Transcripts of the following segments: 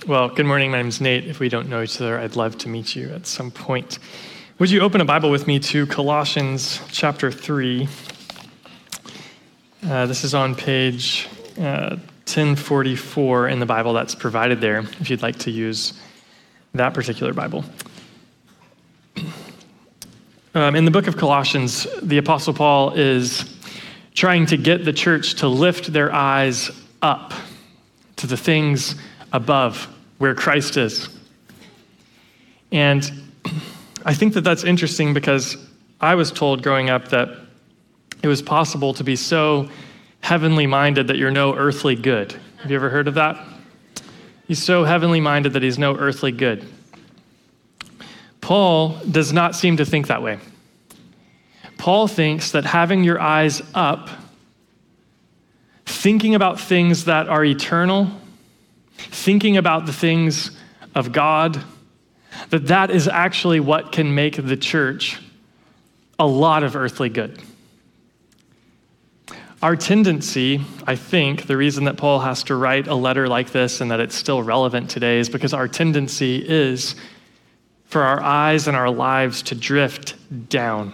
Well, good morning. My name's Nate. If we don't know each other, I'd love to meet you at some point. Would you open a Bible with me to Colossians chapter 3? This is on page 1044 in the Bible that's provided there, if you'd like to use that particular Bible. In the book of Colossians, the Apostle Paul is trying to get the church to lift their eyes up to the things above where Christ is. And I think that that's interesting because I was told growing up that it was possible to be so heavenly minded that you're no earthly good. Have you ever heard of that? He's so heavenly minded that he's no earthly good. Paul does not seem to think that way. Paul thinks that having your eyes up, thinking about things that are eternal, thinking about the things of God, that is actually what can make the church a lot of earthly good. Our tendency, I think, the reason that Paul has to write a letter like this and that it's still relevant today is because our tendency is for our eyes and our lives to drift down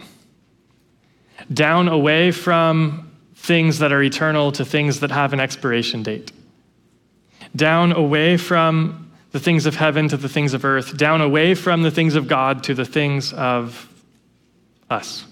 away from things that are eternal to things that have an expiration date. Down away from the things of heaven to the things of earth, down away from the things of God to the things of us.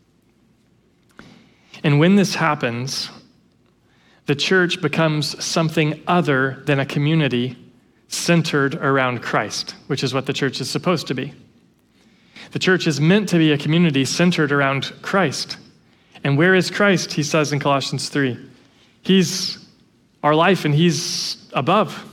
And when this happens, the church becomes something other than a community centered around Christ, which is what the church is supposed to be. The church is meant to be a community centered around Christ. And where is Christ, he says in Colossians 3? He's our life and he's above.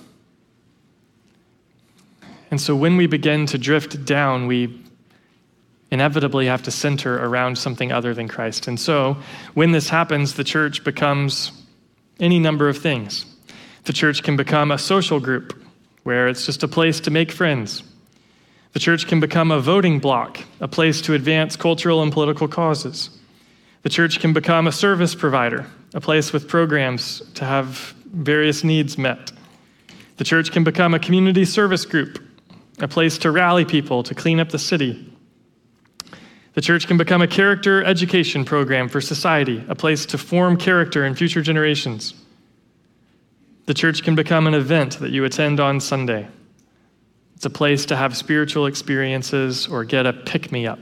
And so when we begin to drift down, we inevitably have to center around something other than Christ. And so when this happens, the church becomes any number of things. The church can become a social group where it's just a place to make friends. The church can become a voting bloc, a place to advance cultural and political causes. The church can become a service provider, a place with programs to have various needs met. The church can become a community service group, a place to rally people to clean up the city. The church can become a character education program for society, a place to form character in future generations. The church can become an event that you attend on Sunday. It's a place to have spiritual experiences or get a pick-me-up.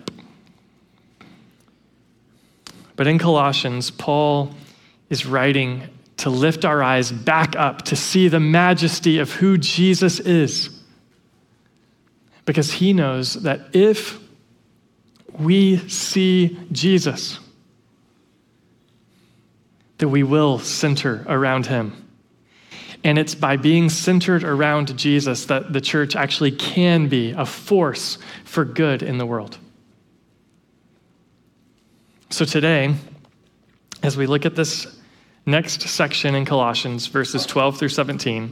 But in Colossians, Paul is writing to lift our eyes back up to see the majesty of who Jesus is. Because he knows that if we see Jesus, that we will center around him. And it's by being centered around Jesus that the church actually can be a force for good in the world. So today, as we look at this next section in Colossians, verses 12 through 17,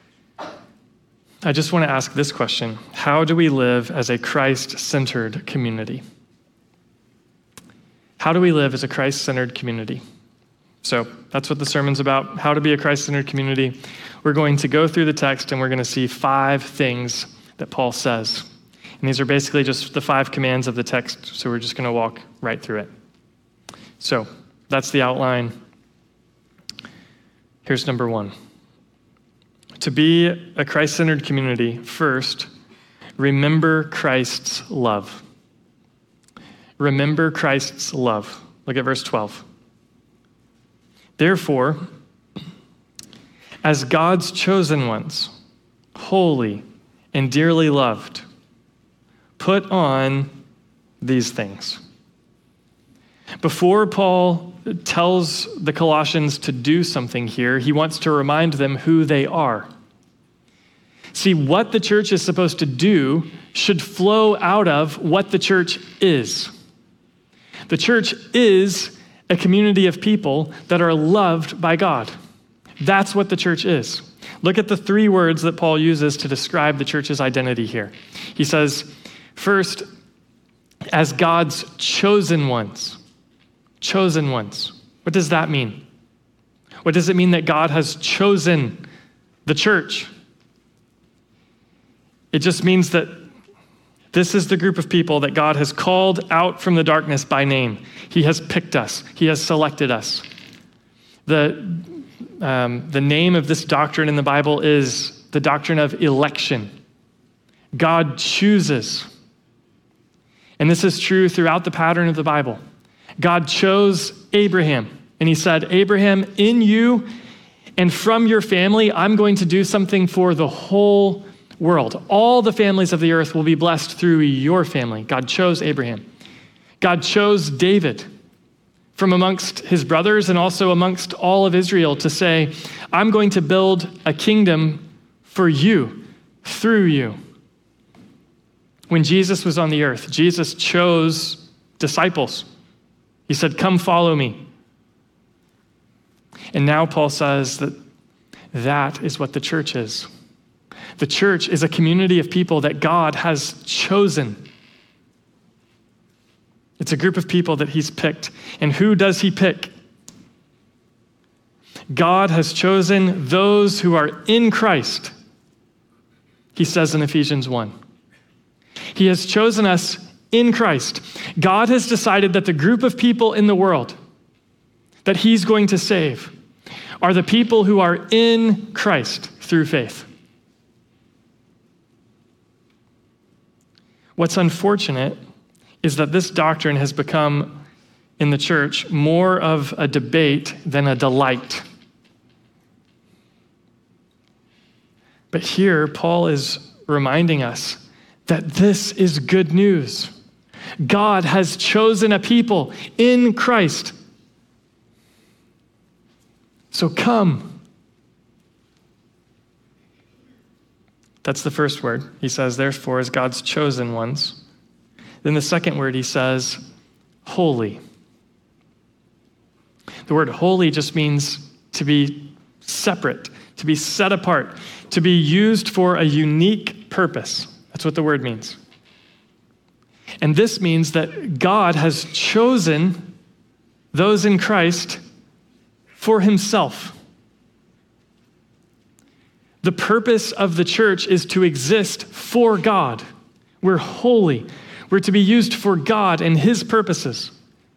I just want to ask this question: how do we live as a Christ-centered community? How do we live as a Christ-centered community? So that's what the sermon's about, how to be a Christ-centered community. We're going to go through the text and we're going to see 5 things that Paul says. And these are basically just the 5 commands of the text, so we're just going to walk right through it. So that's the outline. Here's number 1. To be a Christ-centered community, first, remember Christ's love. Remember Christ's love. Look at verse 12. Therefore, as God's chosen ones, holy and dearly loved, put on these things. Before Paul tells the Colossians to do something here, he wants to remind them who they are. See, what the church is supposed to do should flow out of what the church is. The church is a community of people that are loved by God. That's what the church is. Look at the 3 words that Paul uses to describe the church's identity here. He says, first, as God's chosen ones. Chosen ones. What does that mean? What does it mean that God has chosen the church? It just means that this is the group of people that God has called out from the darkness by name. He has picked us. He has selected us. The name of this doctrine in the Bible is the doctrine of election. God chooses. And this is true throughout the pattern of the Bible. God chose Abraham, and he said, Abraham, in you and from your family, I'm going to do something for the whole world. All the families of the earth will be blessed through your family. God chose Abraham. God chose David from amongst his brothers and also amongst all of Israel to say, I'm going to build a kingdom for you, through you. When Jesus was on the earth, Jesus chose disciples. He said, come follow me. And now Paul says that that is what the church is. The church is a community of people that God has chosen. It's a group of people that he's picked. And who does he pick? God has chosen those who are in Christ, he says in Ephesians 1. He has chosen us in Christ. God has decided that the group of people in the world that he's going to save are the people who are in Christ through faith. What's unfortunate is that this doctrine has become, in the church, more of a debate than a delight. But here, Paul is reminding us that this is good news. God has chosen a people in Christ. So come. That's the first word. He says, therefore, as God's chosen ones. Then the second word, he says, holy. The word holy just means to be separate, to be set apart, to be used for a unique purpose. That's what the word means. And this means that God has chosen those in Christ for himself. The purpose of the church is to exist for God. We're holy. We're to be used for God and his purposes.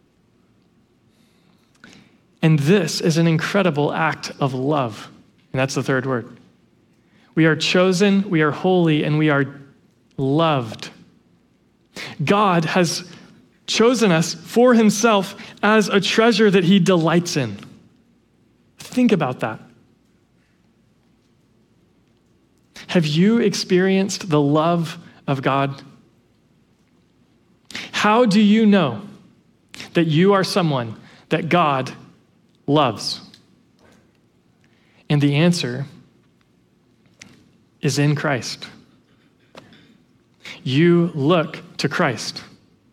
And this is an incredible act of love. And that's the third word. We are chosen, we are holy, and we are loved. God has chosen us for himself as a treasure that he delights in. Think about that. Have you experienced the love of God? How do you know that you are someone that God loves? And the answer is in Christ. You look to Christ.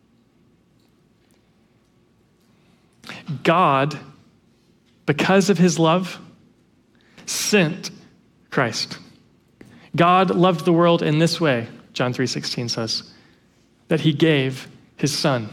God, because of his love, sent Christ. God loved the world in this way, John 3:16 says, that he gave his son.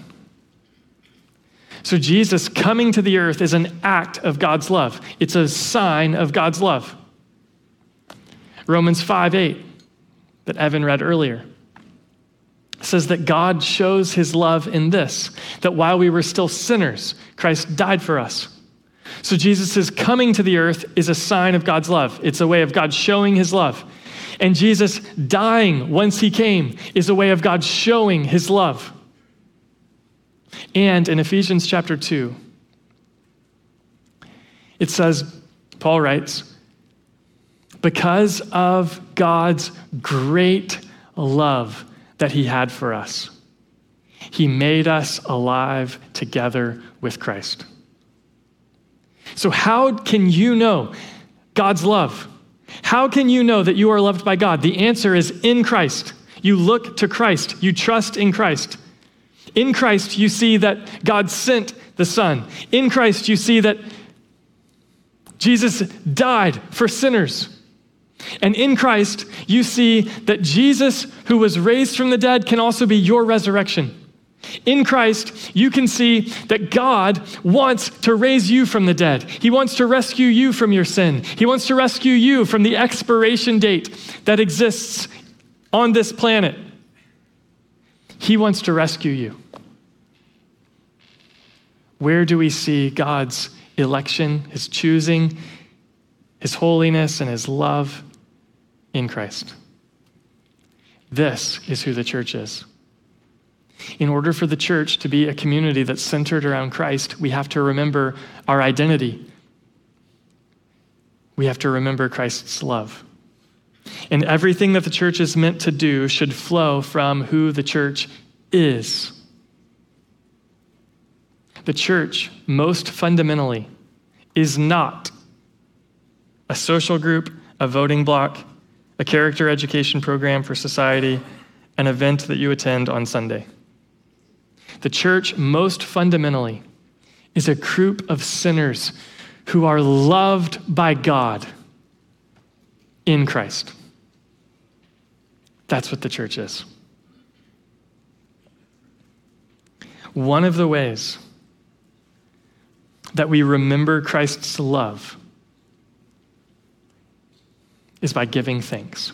So Jesus coming to the earth is an act of God's love. It's a sign of God's love. Romans 5:8 that Evan read earlier says that God shows his love in this, that while we were still sinners, Christ died for us. So Jesus' coming to the earth is a sign of God's love. It's a way of God showing his love. And Jesus dying once he came is a way of God showing his love. And in Ephesians chapter 2, it says, Paul writes, because of God's great love that he had for us, he made us alive together with Christ. So how can you know God's love? How can you know that you are loved by God? The answer is in Christ. You look to Christ. You trust in Christ. In Christ, you see that God sent the Son. In Christ, you see that Jesus died for sinners. And in Christ, you see that Jesus, who was raised from the dead, can also be your resurrection. In Christ, you can see that God wants to raise you from the dead. He wants to rescue you from your sin. He wants to rescue you from the expiration date that exists on this planet. He wants to rescue you. Where do we see God's election, his choosing, his holiness, and his love? In Christ. This is who the church is. In order for the church to be a community that's centered around Christ, we have to remember our identity. We have to remember Christ's love. And everything that the church is meant to do should flow from who the church is. The church, most fundamentally, is not a social group, a voting bloc, a character education program for society, an event that you attend on Sunday. The church, most fundamentally, is a group of sinners who are loved by God in Christ. That's what the church is. One of the ways that we remember Christ's love is by giving thanks.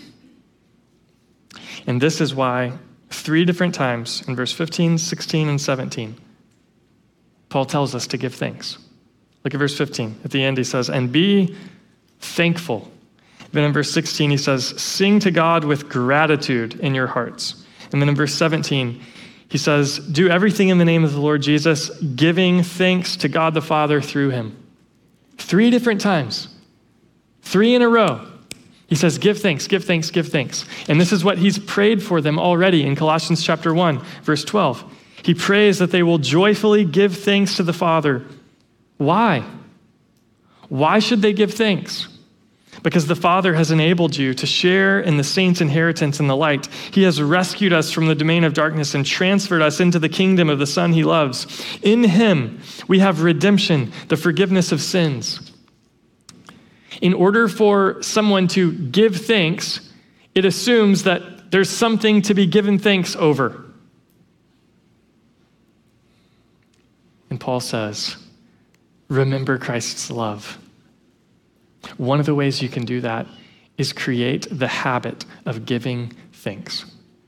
And this is why 3 different times in verse 15, 16, and 17, Paul tells us to give thanks. Look at verse 15. At the end, he says, and be thankful. Then in verse 16, he says, sing to God with gratitude in your hearts. And then in verse 17, he says, do everything in the name of the Lord Jesus, giving thanks to God the Father through him. 3 different times. 3 in a row. He says, give thanks, give thanks, give thanks. And this is what he's prayed for them already in Colossians chapter 1, verse 12. He prays that they will joyfully give thanks to the Father. Why? Why should they give thanks? Because the Father has enabled you to share in the saints' inheritance in the light. He has rescued us from the domain of darkness and transferred us into the kingdom of the Son he loves. In him, we have redemption, the forgiveness of sins. In order for someone to give thanks, it assumes that there's something to be given thanks over. And Paul says, remember Christ's love. One of the ways you can do that is create the habit of giving thanks.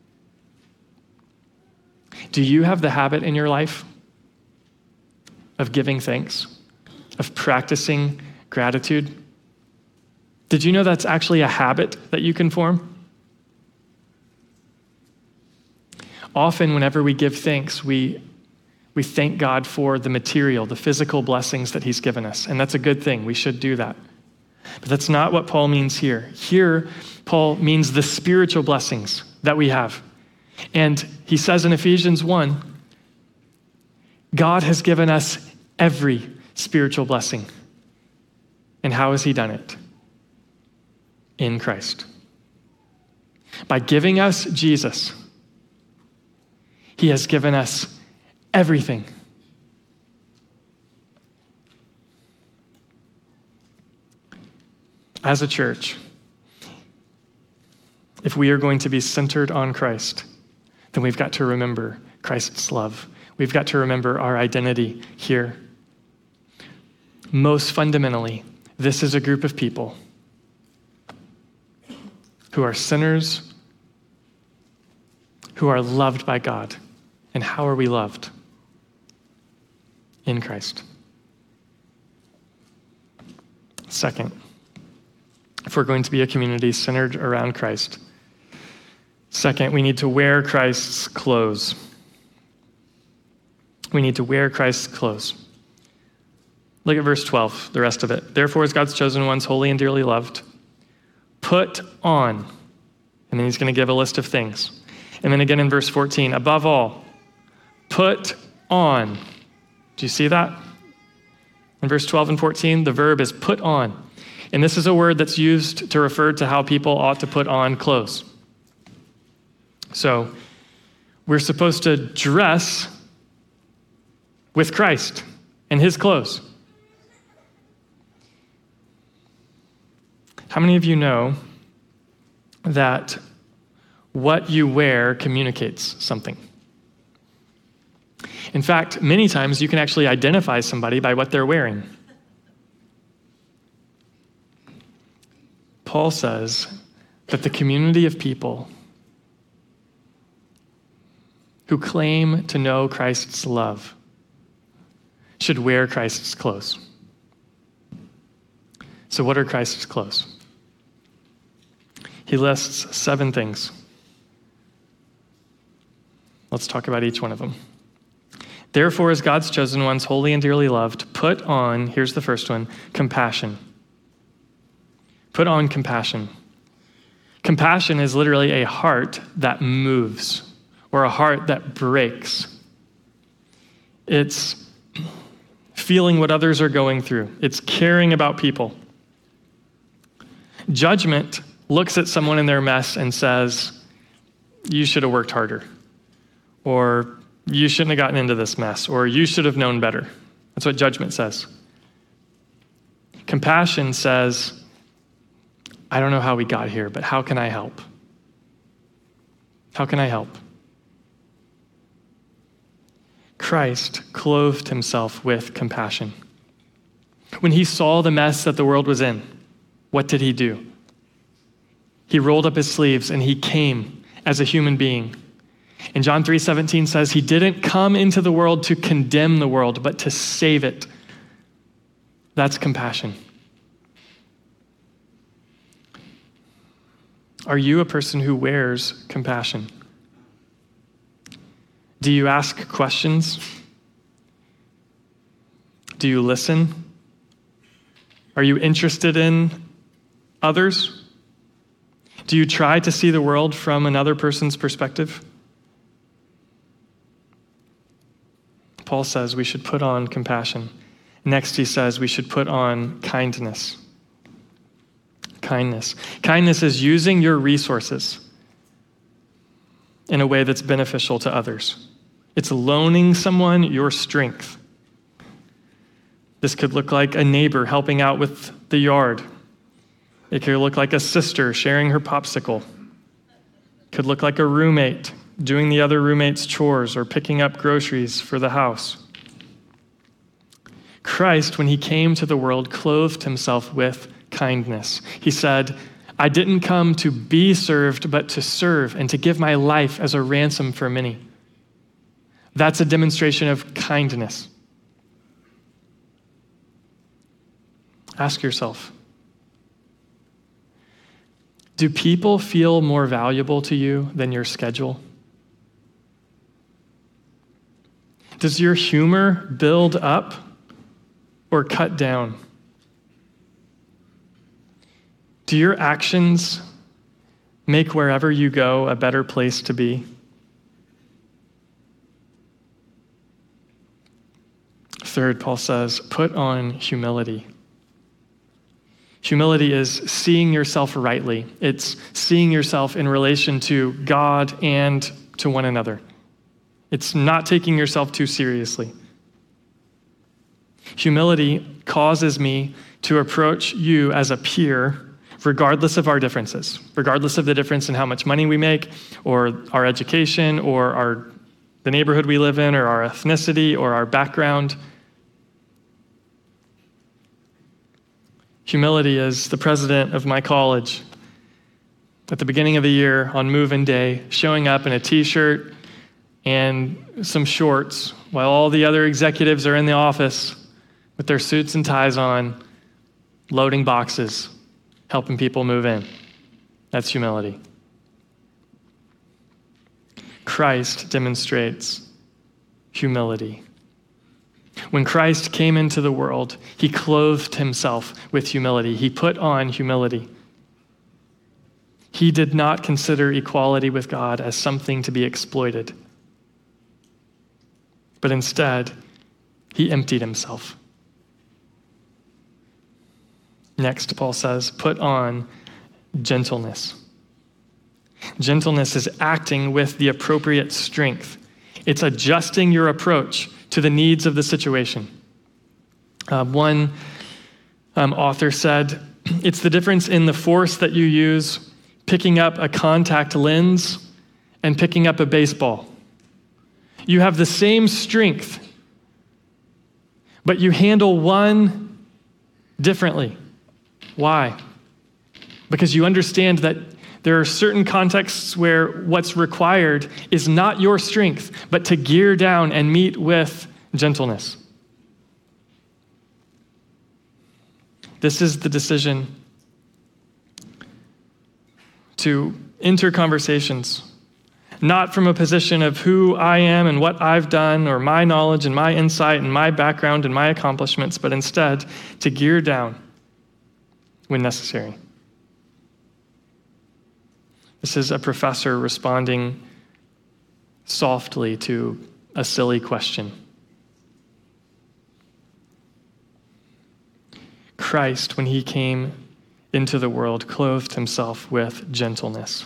Do you have the habit in your life of giving thanks, of practicing gratitude? Did you know that's actually a habit that you can form? Often, whenever we give thanks, we thank God for the material, the physical blessings that he's given us. And that's a good thing. We should do that. But that's not what Paul means here. Here, Paul means the spiritual blessings that we have. And he says in Ephesians 1, God has given us every spiritual blessing. And how has he done it? In Christ. By giving us Jesus, he has given us everything. As a church, if we are going to be centered on Christ, then we've got to remember Christ's love. We've got to remember our identity here. Most fundamentally, this is a group of people who are sinners, who are loved by God. And how are we loved? In Christ. Second, if we're going to be a community centered around Christ, second, we need to wear Christ's clothes. We need to wear Christ's clothes. Look at verse 12, the rest of it. Therefore, as God's chosen ones, holy and dearly loved, put on. And then he's going to give a list of things. And then again in verse 14, above all, put on. Do you see that? In verse 12 and 14, the verb is put on. And this is a word that's used to refer to how people ought to put on clothes. So we're supposed to dress with Christ and his clothes. How many of you know that what you wear communicates something? In fact, many times you can actually identify somebody by what they're wearing. Paul says that the community of people who claim to know Christ's love should wear Christ's clothes. So what are Christ's clothes? He lists 7 things. Let's talk about each one of them. Therefore, as God's chosen ones, holy and dearly loved, put on, here's the first one, compassion. Put on compassion. Compassion is literally a heart that moves, or a heart that breaks. It's feeling what others are going through. It's caring about people. Judgment looks at someone in their mess and says, you should have worked harder, or you shouldn't have gotten into this mess, or you should have known better. That's what judgment says. Compassion says, I don't know how we got here, but how can I help? How can I help? Christ clothed himself with compassion. When he saw the mess that the world was in, what did he do? He rolled up his sleeves and he came as a human being. And John 3:17 says he didn't come into the world to condemn the world, but to save it. That's compassion. Are you a person who wears compassion? Do you ask questions? Do you listen? Are you interested in others? Do you try to see the world from another person's perspective? Paul says we should put on compassion. Next, he says we should put on kindness. Kindness. Kindness is using your resources in a way that's beneficial to others. It's loaning someone your strength. This could look like a neighbor helping out with the yard. It could look like a sister sharing her popsicle. It could look like a roommate doing the other roommate's chores or picking up groceries for the house. Christ, when he came to the world, clothed himself with kindness. He said, I didn't come to be served, but to serve and to give my life as a ransom for many. That's a demonstration of kindness. Ask yourself, do people feel more valuable to you than your schedule? Does your humor build up or cut down? Do your actions make wherever you go a better place to be? Third, Paul says, put on humility. Humility is seeing yourself rightly. It's seeing yourself in relation to God and to one another. It's not taking yourself too seriously. Humility causes me to approach you as a peer, regardless of our differences, regardless of the difference in how much money we make, or our education, or the neighborhood we live in, or our ethnicity, or our background. Humility is the president of my college at the beginning of the year on move-in day, showing up in a t-shirt and some shorts while all the other executives are in the office with their suits and ties on, loading boxes, helping people move in. That's humility. Christ demonstrates humility. When Christ came into the world, he clothed himself with humility. He put on humility. He did not consider equality with God as something to be exploited, but instead, he emptied himself. Next, Paul says, put on gentleness. Gentleness is acting with the appropriate strength. It's adjusting your approach to the needs of the situation. One author said, it's the difference in the force that you use picking up a contact lens and picking up a baseball. You have the same strength, but you handle one differently. Why? Because you understand that There are certain contexts where what's required is not your strength, but to gear down and meet with gentleness. This is the decision to enter conversations, not from a position of who I am and what I've done or my knowledge and my insight and my background and my accomplishments, but instead to gear down when necessary. This is a professor responding softly to a silly question. Christ, when he came into the world, clothed himself with gentleness.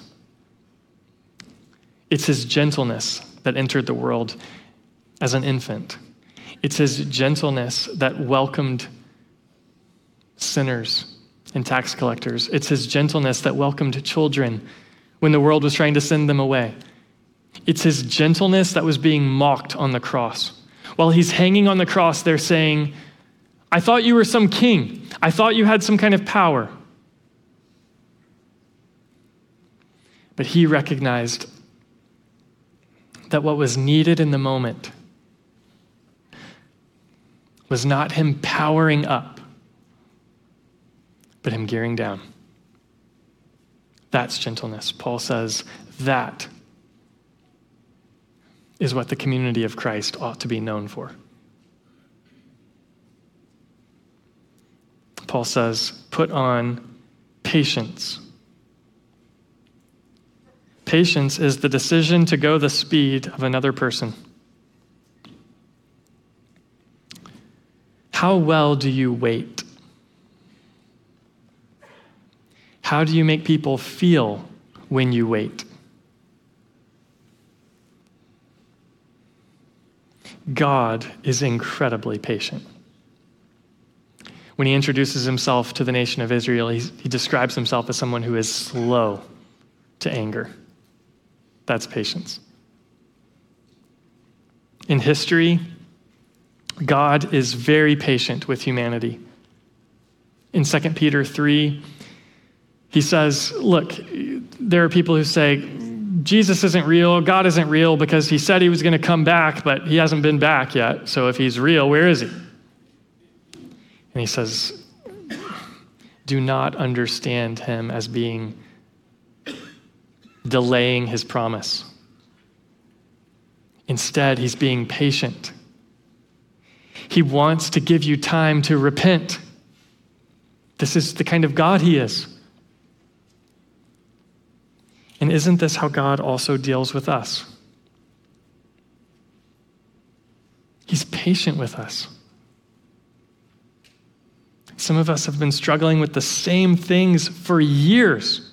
It's his gentleness that entered the world as an infant. It's his gentleness that welcomed sinners and tax collectors. It's his gentleness that welcomed children when the world was trying to send them away. It's his gentleness that was being mocked on the cross. While he's hanging on the cross, they're saying, I thought you were some king. I thought you had some kind of power. But he recognized that what was needed in the moment was not him powering up, but him gearing down. That's gentleness. Paul says that is what the community of Christ ought to be known for. Paul says, put on patience. Patience is the decision to go the speed of another person. How well do you wait? How do you make people feel when you wait? God is incredibly patient. When he introduces himself to the nation of Israel, he describes himself as someone who is slow to anger. That's patience. In history, God is very patient with humanity. In 2 Peter 3, he says, look, there are people who say, Jesus isn't real, God isn't real because he said he was going to come back, but he hasn't been back yet. So if he's real, where is he? And he says, do not understand him as being delaying his promise. Instead, he's being patient. He wants to give you time to repent. This is the kind of God he is. And isn't this how God also deals with us? He's patient with us. Some of us have been struggling with the same things for years.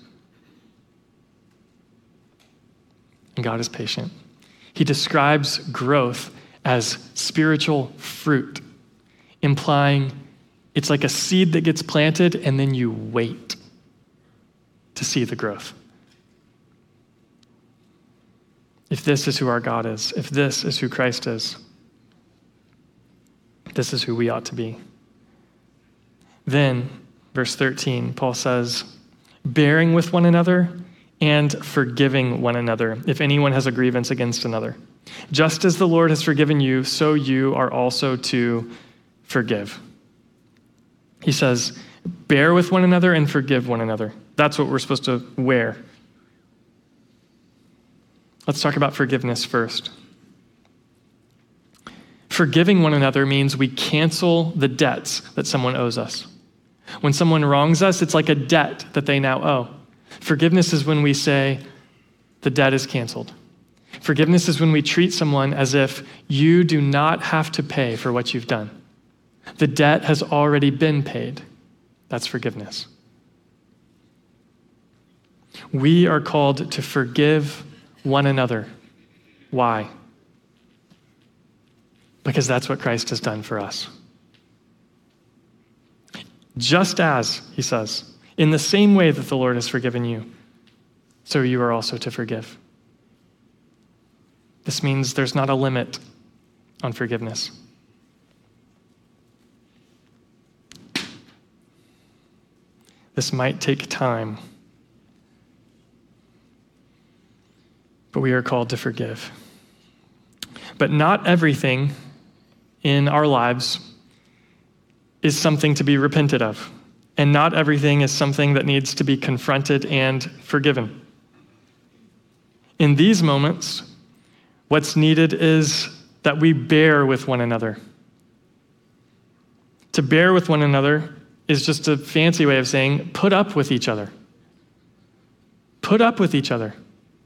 And God is patient. He describes growth as spiritual fruit, implying it's like a seed that gets planted and then you wait to see the growth. If this is who our God is, if this is who Christ is, this is who we ought to be. Then, verse 13, Paul says, bearing with one another and forgiving one another, if anyone has a grievance against another. Just as the Lord has forgiven you, so you are also to forgive. He says, bear with one another and forgive one another. That's what we're supposed to wear. Let's talk about forgiveness first. Forgiving one another means we cancel the debts that someone owes us. When someone wrongs us, it's like a debt that they now owe. Forgiveness is when we say, the debt is canceled. Forgiveness is when we treat someone as if you do not have to pay for what you've done. The debt has already been paid. That's forgiveness. We are called to forgive one another. Why? Because that's what Christ has done for us. Just as, he says, in the same way that the Lord has forgiven you, so you are also to forgive. This means there's not a limit on forgiveness. This might take time. but we are called to forgive. But not everything in our lives is something to be repented of, and not everything is something that needs to be confronted and forgiven. In these moments, what's needed is that we bear with one another. To bear with one another is just a fancy way of saying put up with each other. Put up with each other.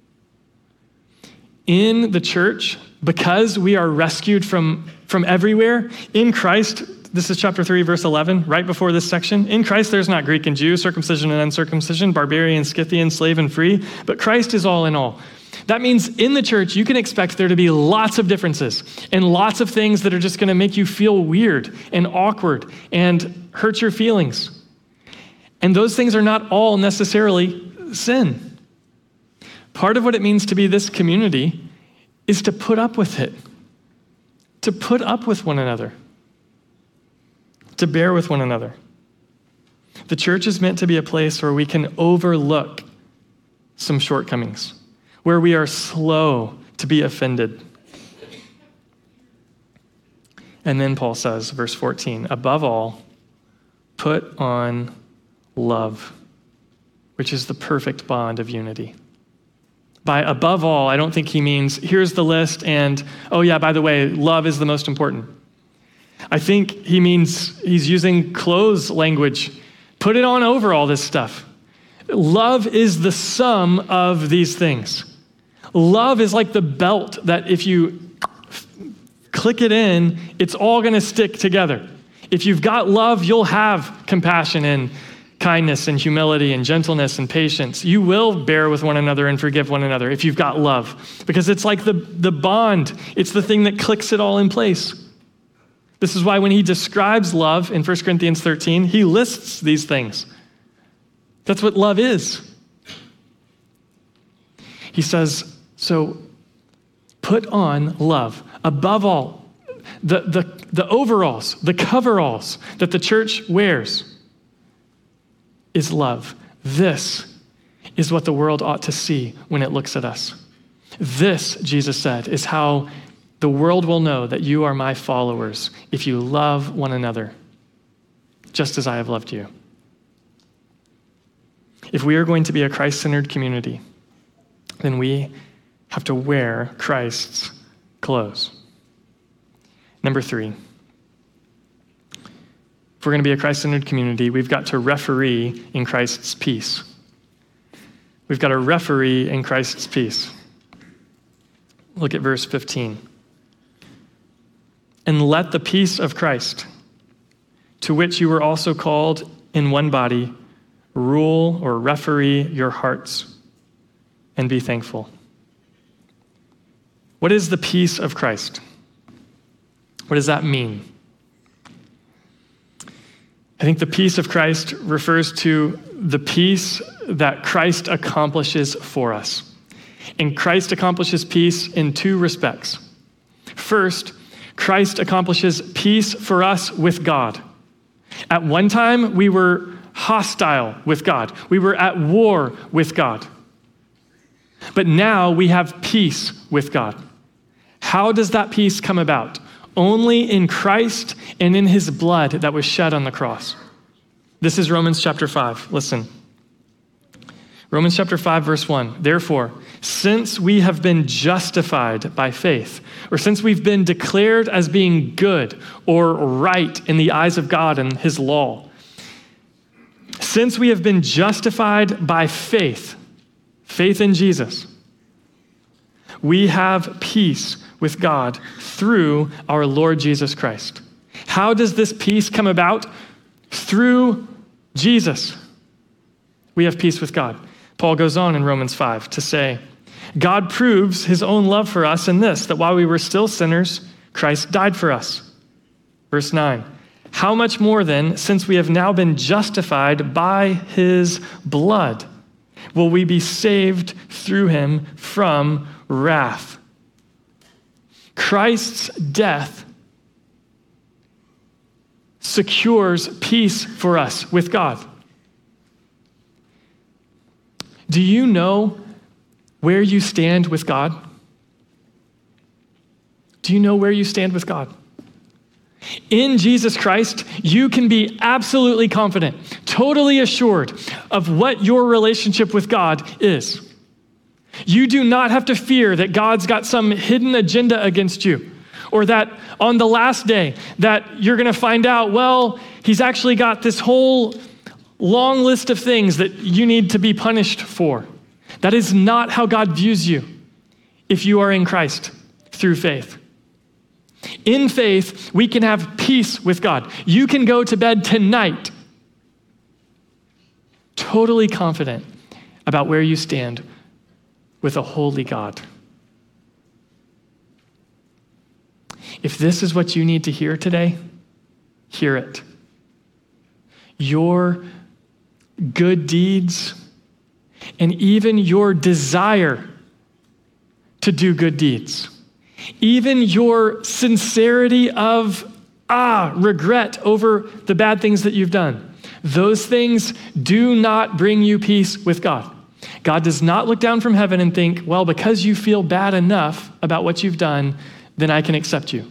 In the church, because we are rescued from everywhere, in Christ, this is chapter 3, verse 11, right before this section. In Christ, there's not Greek and Jew, circumcision and uncircumcision, barbarian, Scythian, slave and free, but Christ is all in all. That means in the church, you can expect there to be lots of differences and lots of things that are just going to make you feel weird and awkward and hurt your feelings. And those things are not all necessarily sin. Part of what it means to be this community is to put up with it, to put up with one another, to bear with one another. The church is meant to be a place where we can overlook some shortcomings, where we are slow to be offended. And then Paul says, verse 14, above all, put on love, which is the perfect bond of unity. By above all, I don't think he means, here's the list, and, oh yeah, by the way, love is the most important. I think he means he's using clothes language. Put it on over all this stuff. Love is the sum of these things. Love is like the belt that if you click it in, it's all going to stick together. If you've got love, you'll have compassion and kindness and humility and gentleness and patience. You will bear with one another and forgive one another if you've got love, because it's like the bond. It's the thing that clicks it all in place. This is why when he describes love in 1 Corinthians 13, he lists these things. That's what love is. He says, so put on love. Above all, the overalls, the coveralls that the church wears is love. This is what the world ought to see when it looks at us. This, Jesus said, is how the world will know that you are my followers if you love one another, just as I have loved you. If we are going to be a Christ-centered community, then we have to wear Christ's clothes. Number 3, if we're going to be a Christ-centered community, we've got to referee in Christ's peace. We've got to referee in Christ's peace. Look at verse 15. And let the peace of Christ, to which you were also called in one body, rule or referee your hearts, and be thankful. What is the peace of Christ? What does that mean? I think the peace of Christ refers to the peace that Christ accomplishes for us. And Christ accomplishes peace in 2 respects. First, Christ accomplishes peace for us with God. At one time, we were hostile with God. We were at war with God. But now we have peace with God. How does that peace come about? Only in Christ and in his blood that was shed on the cross. This is Romans chapter 5. Listen. Romans chapter 5, verse 1. Therefore, since we have been justified by faith, or since we've been declared as being good or right in the eyes of God and his law, since we have been justified by faith in Jesus, we have peace with God through our Lord Jesus Christ. How does this peace come about? Through Jesus. We have peace with God. Paul goes on in Romans 5 to say, God proves his own love for us in this, that while we were still sinners, Christ died for us. Verse 9, how much more then, since we have now been justified by his blood, will we be saved through him from wrath? Christ's death secures peace for us with God. Do you know where you stand with God? Do you know where you stand with God? In Jesus Christ, you can be absolutely confident, totally assured of what your relationship with God is. You do not have to fear that God's got some hidden agenda against you, or that on the last day that you're going to find out, well, he's actually got this whole long list of things that you need to be punished for. That is not how God views you if you are in Christ through faith. In faith, we can have peace with God. You can go to bed tonight totally confident about where you stand with a holy God. If this is what you need to hear today, hear it. Your good deeds and even your desire to do good deeds, even your sincerity of regret over the bad things that you've done, those things do not bring you peace with God. God does not look down from heaven and think, well, because you feel bad enough about what you've done, then I can accept you.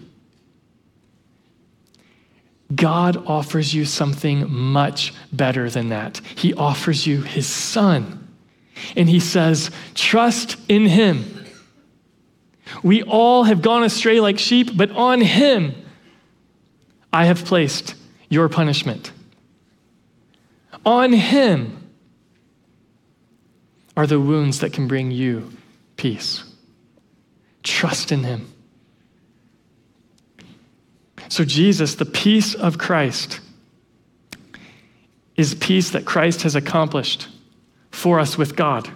God offers you something much better than that. He offers you his Son. And he says, trust in him. We all have gone astray like sheep, but on him I have placed your punishment. On him are the wounds that can bring you peace. Trust in him. So Jesus, the peace of Christ, is peace that Christ has accomplished for us with God.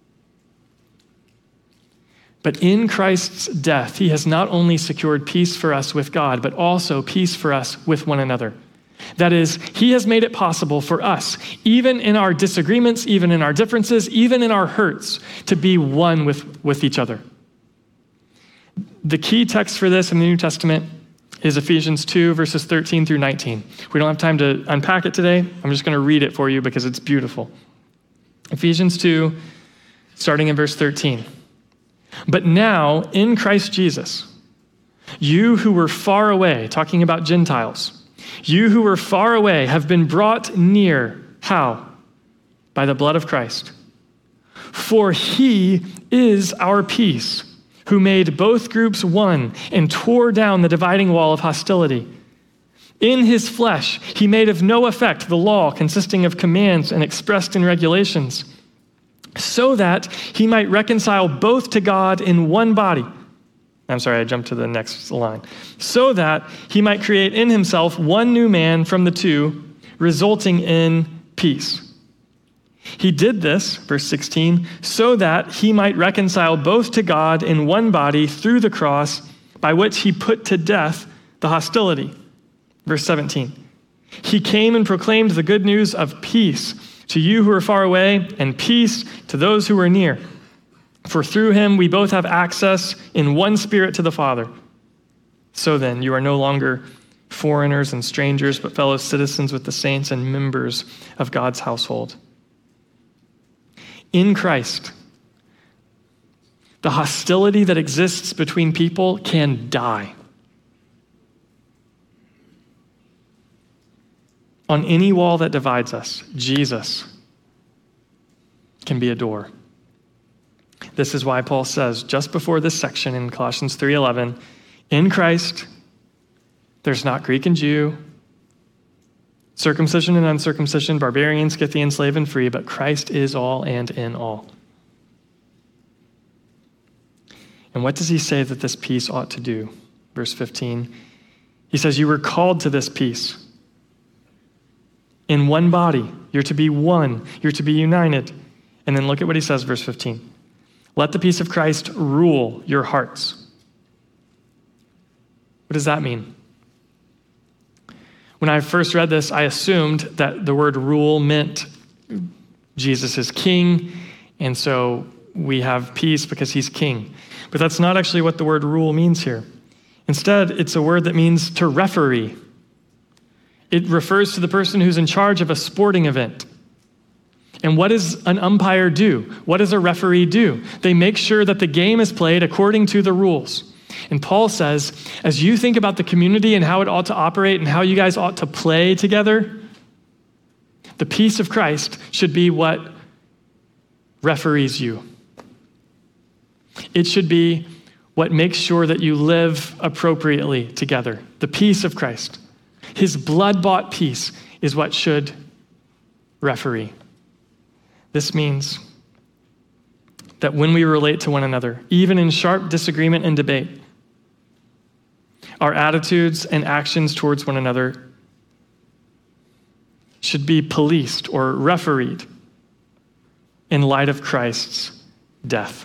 But in Christ's death, he has not only secured peace for us with God, but also peace for us with one another. That is, he has made it possible for us, even in our disagreements, even in our differences, even in our hurts, to be one with each other. The key text for this in the New Testament is Ephesians 2, verses 13 through 19. We don't have time to unpack it today. I'm just going to read it for you because it's beautiful. Ephesians 2, starting in verse 13. But now, in Christ Jesus, you who were far away, talking about Gentiles, you who were far away have been brought near. How? By the blood of Christ. For he is our peace, who made both groups one and tore down the dividing wall of hostility. In his flesh, he made of no effect the law consisting of commands and expressed in regulations, so that he might reconcile both to God in one body. I'm sorry, I jumped to the next line. So that he might create in himself one new man from the two, resulting in peace. He did this, verse 16, so that he might reconcile both to God in one body through the cross, by which he put to death the hostility. Verse 17, he came and proclaimed the good news of peace to you who are far away, and peace to those who are near. For through him we both have access in one spirit to the Father. So then, you are no longer foreigners and strangers, but fellow citizens with the saints and members of God's household. In Christ, the hostility that exists between people can die. On any wall that divides us, Jesus can be a door. This is why Paul says, just before this section in Colossians 3:11, in Christ, there's not Greek and Jew, circumcision and uncircumcision, barbarian, Scythian, slave and free, but Christ is all and in all. And what does he say that this peace ought to do? Verse 15, he says, you were called to this peace. In one body, you're to be one, you're to be united. And then look at what he says, verse 15. Let the peace of Christ rule your hearts. What does that mean? When I first read this, I assumed that the word rule meant Jesus is king, and so we have peace because he's king. But that's not actually what the word rule means here. Instead, it's a word that means to referee. It refers to the person who's in charge of a sporting event. And what does an umpire do? What does a referee do? They make sure that the game is played according to the rules. And Paul says, as you think about the community and how it ought to operate and how you guys ought to play together, the peace of Christ should be what referees you. It should be what makes sure that you live appropriately together. The peace of Christ. His blood-bought peace is what should referee. This means that when we relate to one another, even in sharp disagreement and debate, our attitudes and actions towards one another should be policed or refereed in light of Christ's death.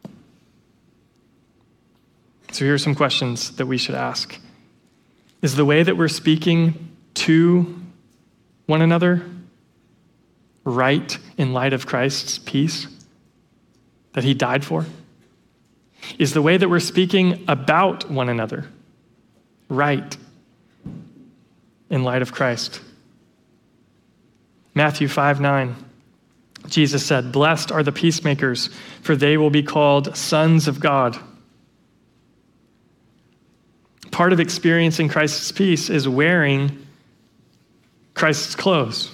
So here are some questions that we should ask. Is the way that we're speaking to one another right in light of Christ's peace that he died for? Is the way that we're speaking about one another right in light of Christ? Matthew 5:9, Jesus said, "Blessed are the peacemakers, for they will be called sons of God." Part of experiencing Christ's peace is wearing Christ's clothes.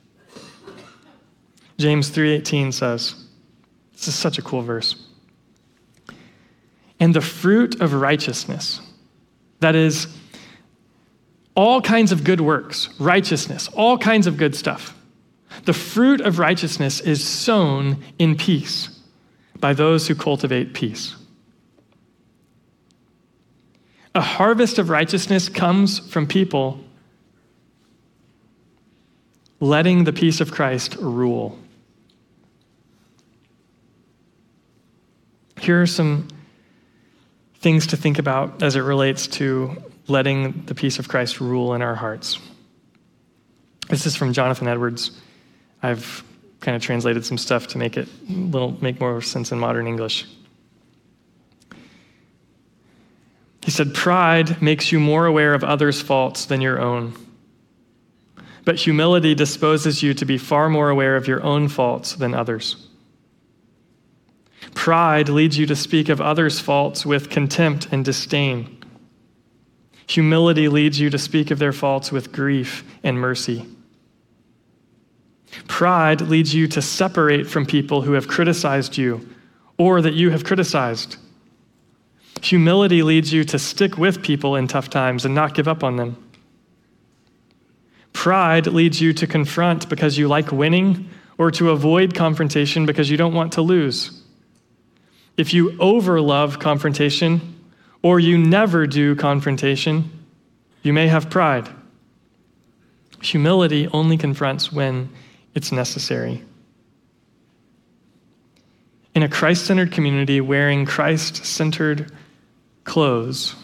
James 3:18 says, this is such a cool verse, "And the fruit of righteousness," that is, all kinds of good works, righteousness, all kinds of good stuff. The fruit of righteousness is sown in peace by those who cultivate peace. A harvest of righteousness comes from people letting the peace of Christ rule. Here are some things to think about as it relates to letting the peace of Christ rule in our hearts. This is from Jonathan Edwards. I've kind of translated some stuff to make more sense in modern English. He said, "Pride makes you more aware of others' faults than your own. But humility disposes you to be far more aware of your own faults than others. Pride leads you to speak of others' faults with contempt and disdain. Humility leads you to speak of their faults with grief and mercy. Pride leads you to separate from people who have criticized you or that you have criticized. Humility leads you to stick with people in tough times and not give up on them. Pride leads you to confront because you like winning or to avoid confrontation because you don't want to lose. If you overlove confrontation or you never do confrontation, you may have pride. Humility only confronts when it's necessary. In a Christ-centered community wearing Christ-centered clothes,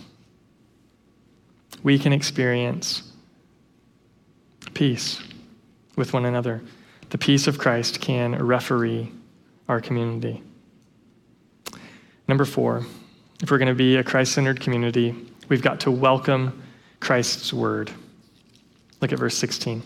we can experience peace with one another. The peace of Christ can referee our community. Number 4, if we're going to be a Christ-centered community, we've got to welcome Christ's word. Look at verse 16.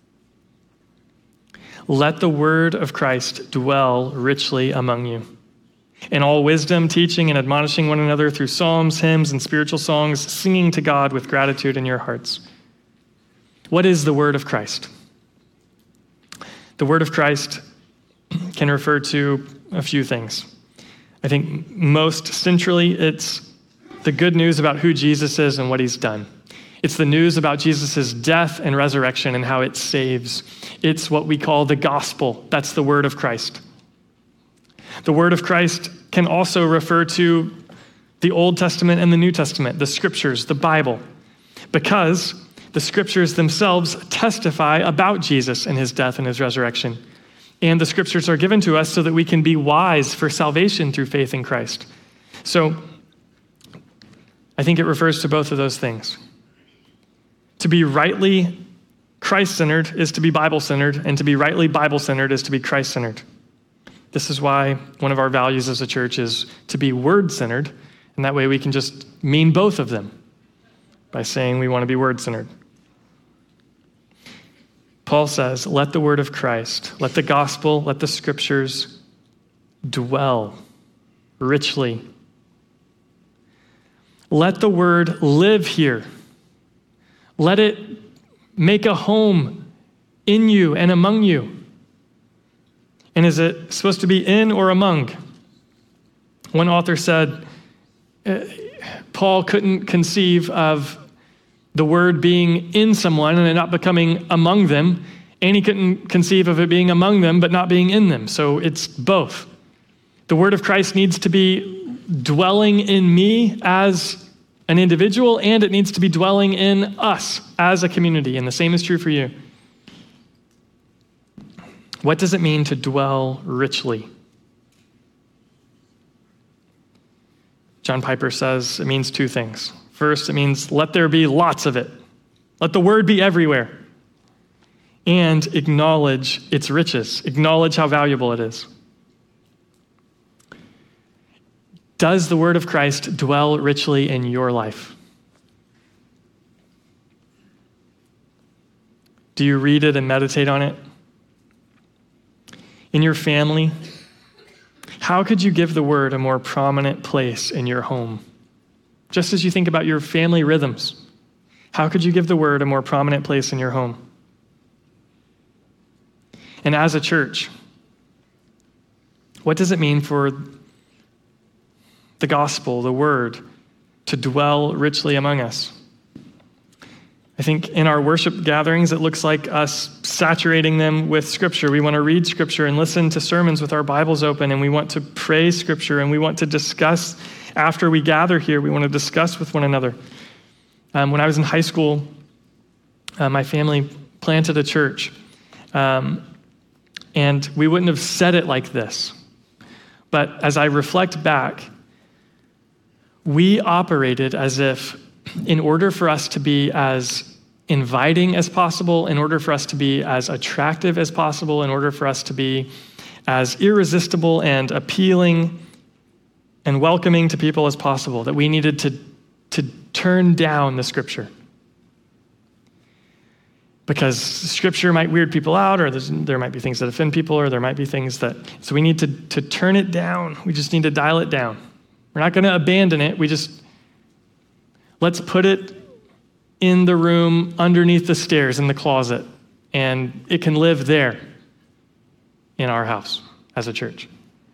Let the word of Christ dwell richly among you, in all wisdom, teaching and admonishing one another through psalms, hymns, and spiritual songs, singing to God with gratitude in your hearts. What is the word of Christ? The word of Christ can refer to a few things. I think most centrally, it's the good news about who Jesus is and what he's done. It's the news about Jesus' death and resurrection and how it saves. It's what we call the gospel. That's the word of Christ. The word of Christ can also refer to the Old Testament and the New Testament, the scriptures, the Bible, because the scriptures themselves testify about Jesus and his death and his resurrection. And the scriptures are given to us so that we can be wise for salvation through faith in Christ. So I think it refers to both of those things. To be rightly Christ-centered is to be Bible-centered, and to be rightly Bible-centered is to be Christ-centered. This is why one of our values as a church is to be word-centered, and that way we can just mean both of them by saying we want to be word-centered. Paul says, let the word of Christ, let the gospel, let the scriptures dwell richly. Let the word live here. Let it make a home in you and among you. And is it supposed to be in or among? One author said, Paul couldn't conceive of the word being in someone and it not becoming among them, and he couldn't conceive of it being among them but not being in them. So it's both. The word of Christ needs to be dwelling in me as an individual, and it needs to be dwelling in us as a community, and the same is true for you. What does it mean to dwell richly? John Piper says it means two things. First, it means let there be lots of it. Let the word be everywhere. And acknowledge its riches. Acknowledge how valuable it is. Does the word of Christ dwell richly in your life? Do you read it and meditate on it? In your family, how could you give the word a more prominent place in your home? Just as you think about your family rhythms, how could you give the word a more prominent place in your home? And as a church, what does it mean for the gospel, the word, to dwell richly among us? I think in our worship gatherings, it looks like us saturating them with Scripture. We want to read Scripture and listen to sermons with our Bibles open, and we want to pray Scripture, and we want to discuss after we gather here. We want to discuss with one another. When I was in high school, my family planted a church, and we wouldn't have said it like this. But as I reflect back, we operated as if in order for us to be as inviting as possible, in order for us to be as attractive as possible, in order for us to be as irresistible and appealing and welcoming to people as possible, that we needed to turn down the Scripture. Because Scripture might weird people out, or there might be things that offend people, or there might be things that, so we need to turn it down. We just need to dial it down. We're not going to abandon it. Let's put it in the room underneath the stairs in the closet, and it can live there in our house as a church.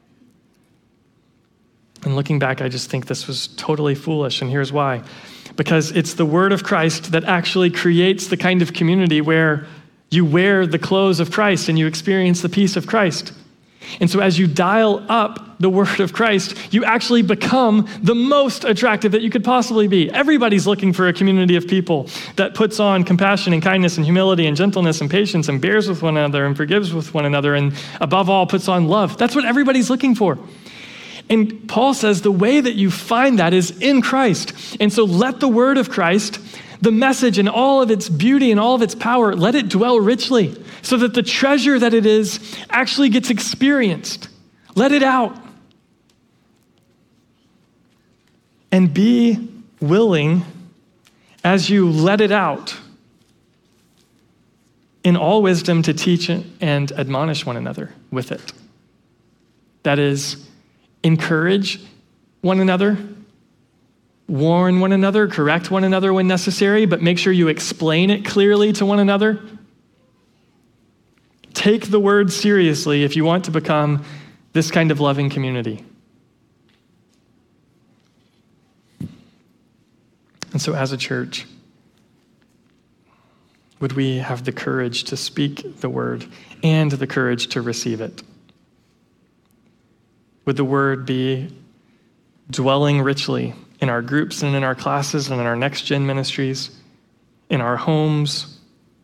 And looking back, I just think this was totally foolish, and here's why. Because it's the word of Christ that actually creates the kind of community where you wear the clothes of Christ and you experience the peace of Christ. And so as you dial up the word of Christ, you actually become the most attractive that you could possibly be. Everybody's looking for a community of people that puts on compassion and kindness and humility and gentleness and patience and bears with one another and forgives with one another and above all puts on love. That's what everybody's looking for. And Paul says the way that you find that is in Christ. And so let the word of Christ, the message and all of its beauty and all of its power, let it dwell richly so that the treasure that it is actually gets experienced. Let it out. And be willing as you let it out in all wisdom to teach and admonish one another with it. That is, encourage one another, warn one another, correct one another when necessary, but make sure you explain it clearly to one another. Take the word seriously if you want to become this kind of loving community. And so as a church, would we have the courage to speak the word and the courage to receive it? Would the word be dwelling richly in our groups and in our classes and in our next gen ministries, in our homes?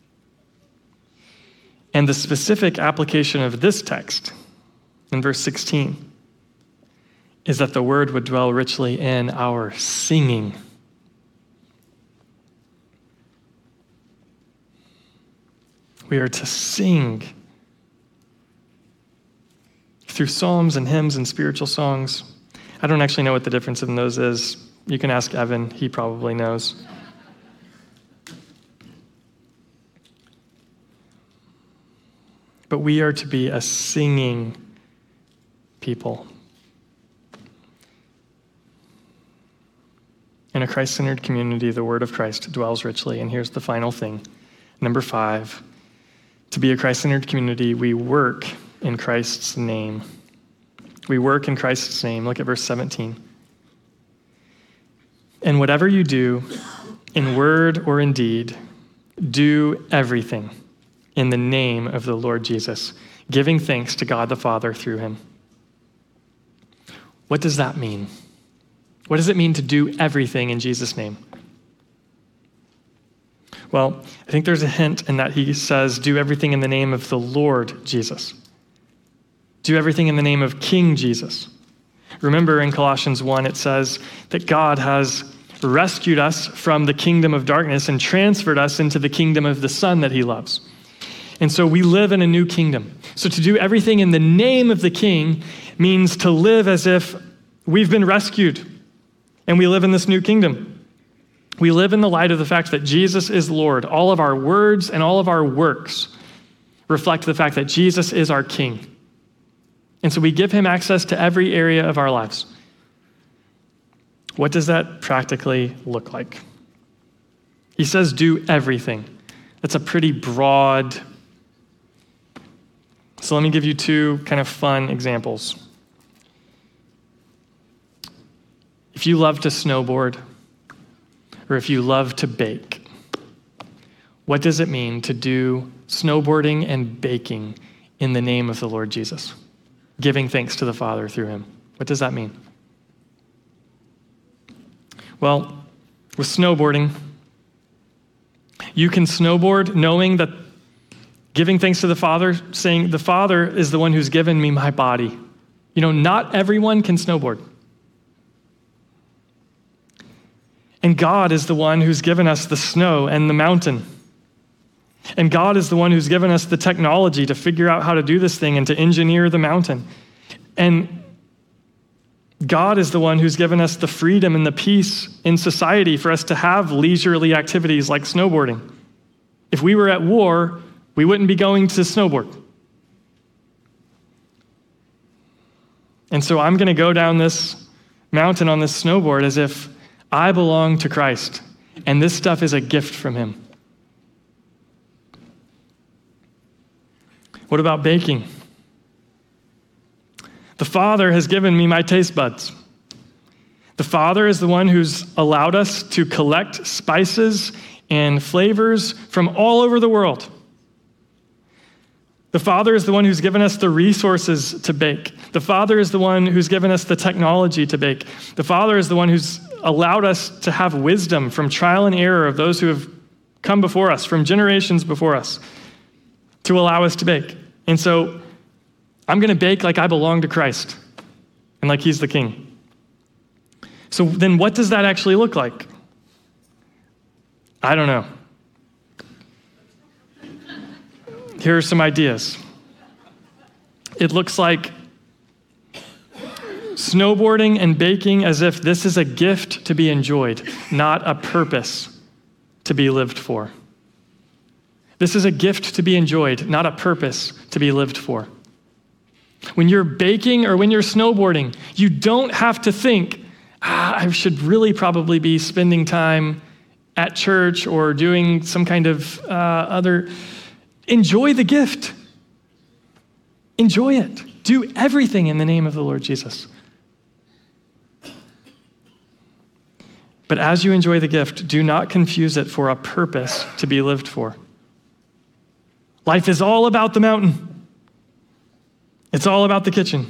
And the specific application of this text in verse 16 is that the word would dwell richly in our singing. We are to sing through psalms and hymns and spiritual songs. I don't actually know what the difference in those is. You can ask Evan, he probably knows. but we are to be a singing people. In a Christ-centered community, the word of Christ dwells richly. And here's the final thing. Number 5, to be a Christ-centered community, we work in Christ's name. We work in Christ's name. Look at verse 17. And whatever you do, in word or in deed, do everything in the name of the Lord Jesus, giving thanks to God the Father through him. What does that mean? What does it mean to do everything in Jesus' name? Well, I think there's a hint in that he says, do everything in the name of the Lord Jesus. Do everything in the name of King Jesus. Remember in Colossians 1, it says that God has rescued us from the kingdom of darkness and transferred us into the kingdom of the Son that he loves. And so we live in a new kingdom. So to do everything in the name of the King means to live as if we've been rescued and we live in this new kingdom. We live in the light of the fact that Jesus is Lord. All of our words and all of our works reflect the fact that Jesus is our King. And so we give him access to every area of our lives. What does that practically look like? He says, do everything. That's a pretty broad. So let me give you 2 kind of fun examples. If you love to snowboard, or if you love to bake, what does it mean to do snowboarding and baking in the name of the Lord Jesus? Giving thanks to the Father through him. What does that mean? Well, with snowboarding, you can snowboard knowing that giving thanks to the Father, saying the Father is the one who's given me my body. You know, not everyone can snowboard. And God is the one who's given us the snow and the mountain. And God is the one who's given us the technology to figure out how to do this thing and to engineer the mountain. And God is the one who's given us the freedom and the peace in society for us to have leisurely activities like snowboarding. If we were at war, we wouldn't be going to snowboard. And so I'm going to go down this mountain on this snowboard as if I belong to Christ, and this stuff is a gift from him. What about baking? The Father has given me my taste buds. The Father is the one who's allowed us to collect spices and flavors from all over the world. The Father is the one who's given us the resources to bake. The Father is the one who's given us the technology to bake. The Father is the one who's allowed us to have wisdom from trial and error of those who have come before us, from generations before us, to allow us to bake. And so I'm going to bake like I belong to Christ and like he's the King. So then what does that actually look like? I don't know. Here are some ideas. It looks like snowboarding and baking as if this is a gift to be enjoyed, not a purpose to be lived for. This is a gift to be enjoyed, not a purpose to be lived for. When you're baking or when you're snowboarding, you don't have to think, I should really probably be spending time at church or doing some kind of other. Enjoy the gift. Enjoy it. Do everything in the name of the Lord Jesus. But as you enjoy the gift, do not confuse it for a purpose to be lived for. Life is all about the mountain. It's all about the kitchen.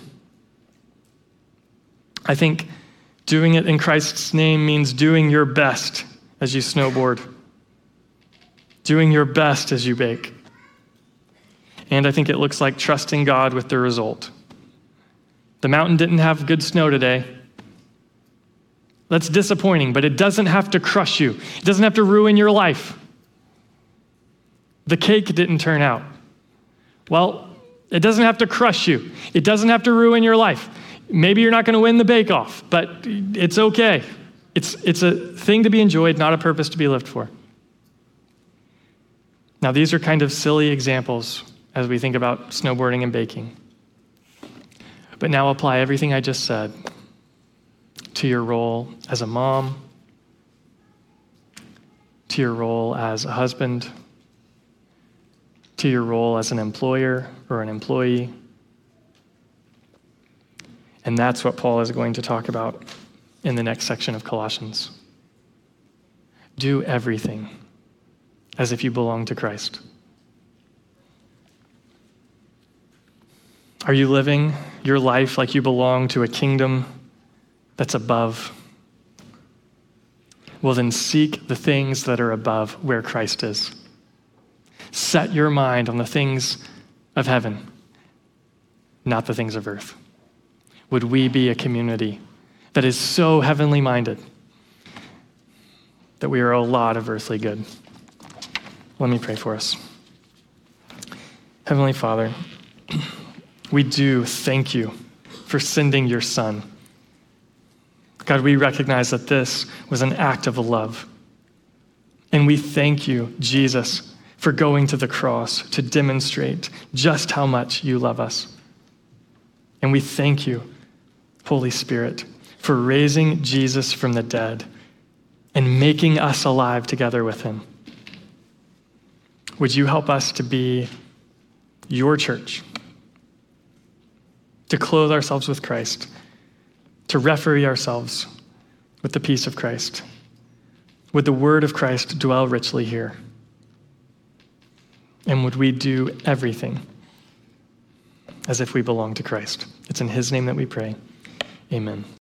I think doing it in Christ's name means doing your best as you snowboard, doing your best as you bake. And I think it looks like trusting God with the result. The mountain didn't have good snow today. That's disappointing, but it doesn't have to crush you. It doesn't have to ruin your life. The cake didn't turn out. Well, it doesn't have to crush you. It doesn't have to ruin your life. Maybe you're not going to win the bake-off, but it's okay. It's a thing to be enjoyed, not a purpose to be lived for. Now, these are kind of silly examples, as we think about snowboarding and baking. But now apply everything I just said to your role as a mom, to your role as a husband, to your role as an employer or an employee. And that's what Paul is going to talk about in the next section of Colossians. Do everything as if you belong to Christ. Are you living your life like you belong to a kingdom that's above? Well, then seek the things that are above where Christ is. Set your mind on the things of heaven, not the things of earth. Would we be a community that is so heavenly minded that we are a lot of earthly good? Let me pray for us. Heavenly Father, we do thank you for sending your Son. God, we recognize that this was an act of love. And we thank you, Jesus, for going to the cross to demonstrate just how much you love us. And we thank you, Holy Spirit, for raising Jesus from the dead and making us alive together with him. Would you help us to be your church, to clothe ourselves with Christ, to referee ourselves with the peace of Christ? Would the word of Christ dwell richly here? And would we do everything as if we belong to Christ? It's in his name that we pray. Amen.